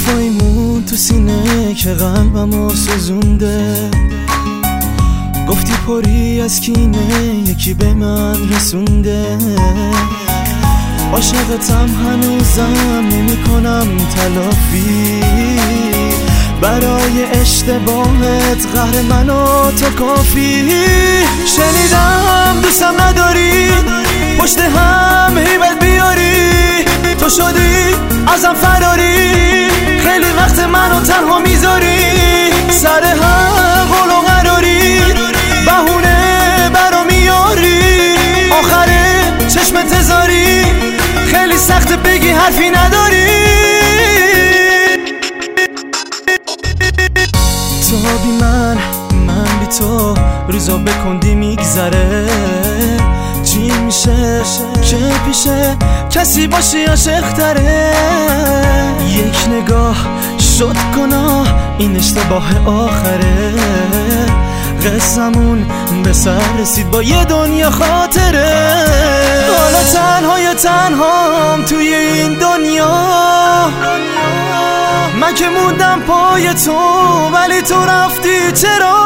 حرفایی مون تو سینه که قلبمو سوزونده. گفتی پری از کینه یکی به من رسونده. عاشقتم هنوزم نمی کنم تلافی برای اشتباهت، قهر من و تو کافی. شنیدم دوستم نداری، پشت هم هیبت بیاری، تو شدی ازم فراری، خیلی وقت منو تنها میذاری، سر هر قول و قراری بهونه برا میاری، آخره چشم تزاری، خیلی سخت بگی حرفی نداری. تو بی من بی تو، روزا به کندی میگذره. چی میشه که پیشه کسی باشی عاشق تره؟ یک نگاه شد گناه، این اشتباه آخره. قصمون به سر رسید با یه دنیا خاطره. حالا تنهام توی این دنیا، من که موندم پای تو ولی تو رفتی چرا؟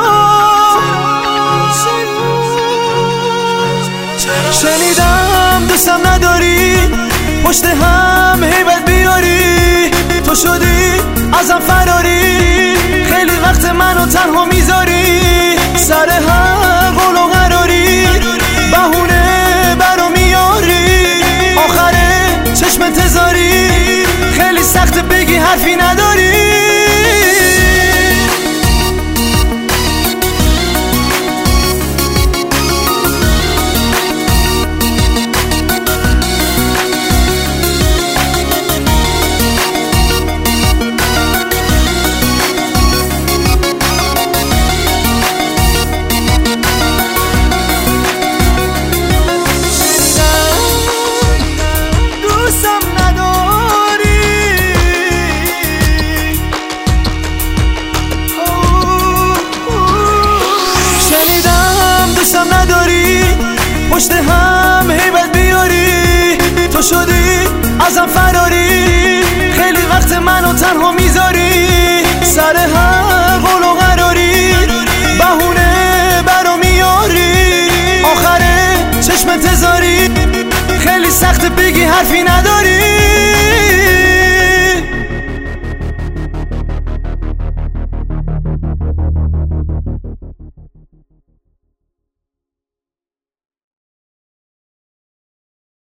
شنیدم دوستم نداری، پشت هم هیبت بیاری، تو شدی ازم فراری، خیلی وقت منو تنها میذاری، سر هر قول و قراری بهونه برا میاری، آخره چشم تزاری، خیلی سخت بگی حرفی نداری. پشت هم هیبت بیاری، تو شدی ازم فراری، خیلی وقت منو تنها میذاری، سر هر قول و قراری بهونه برا میاری، آخره چشم تزاری، خیلی سخت بگی حرفی نداری.